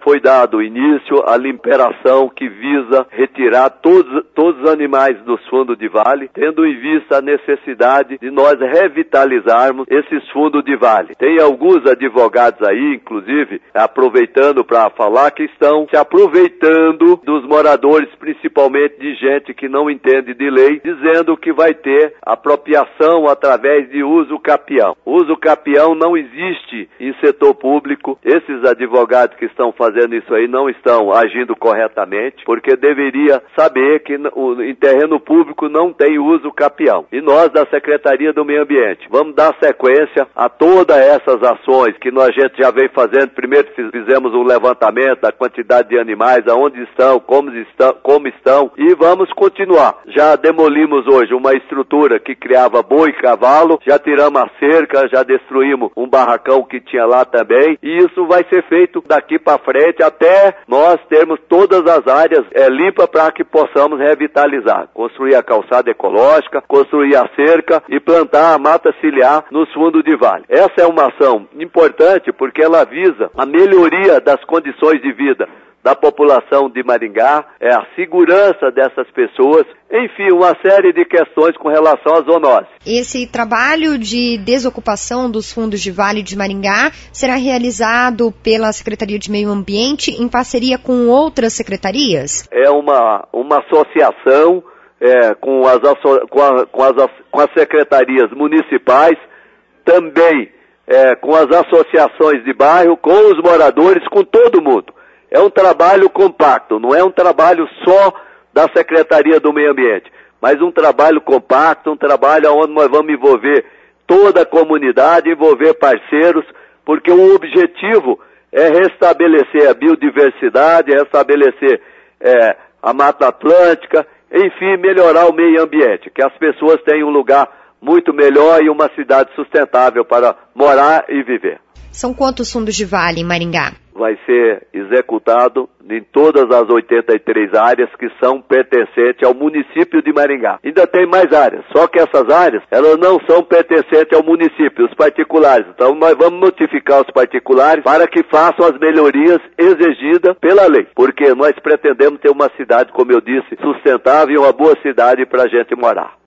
foi dado início à liberação que visa retirar todos os animais dos fundos de vale, tendo em vista a necessidade de nós revitalizarmos esses fundos de vale. Tem alguns advogados aí, inclusive, aproveitando para falar que estão se aproveitando dos moradores, principalmente de gente que não entende de lei, dizendo que vai ter apropriação através de uso capião. Uso capião não existe em setor público. Esses advogados que estão fazendo isso aí não estão agindo corretamente, porque deveria saber que em terreno público não tem uso capião. E nós, da Secretaria do Meio Ambiente, vamos dar sequência a todas essas ações que a gente já vem fazendo. Primeiro fizemos um levantamento da quantidade de animais, aonde estão, como estão, e vamos continuar. Já demolimos hoje uma estrutura que criava boi e cavalo, já tiramos a cerca, já destruímos um barracão que tinha lá também, e isso vai ser feito daqui para frente até nós termos todas as áreas limpas para que possamos revitalizar, construir a calçada ecológica, construir a cerca e plantar a mata ciliar nos fundos de vale. Essa é uma ação importante porque ela visa a melhoria das condições de vida da população de Maringá, a segurança dessas pessoas, enfim, uma série de questões com relação à zoonose. Esse trabalho de desocupação dos fundos de vale de Maringá será realizado pela Secretaria de Meio Ambiente em parceria com outras secretarias? É uma associação com as secretarias municipais, também com as associações de bairro, com os moradores, com todo mundo. É um trabalho compacto, não é um trabalho só da Secretaria do Meio Ambiente, mas um trabalho compacto, um trabalho onde nós vamos envolver toda a comunidade, envolver parceiros, porque o objetivo é restabelecer a biodiversidade, restabelecer a Mata Atlântica, enfim, melhorar o meio ambiente, que as pessoas tenham um lugar muito melhor e uma cidade sustentável para morar e viver. São quantos fundos de vale em Maringá? Vai ser executado em todas as 83 áreas que são pertencentes ao município de Maringá. Ainda tem mais áreas, só que essas áreas, elas não são pertencentes ao município, os particulares. Então nós vamos notificar os particulares para que façam as melhorias exigidas pela lei, porque nós pretendemos ter uma cidade, como eu disse, sustentável e uma boa cidade para a gente morar.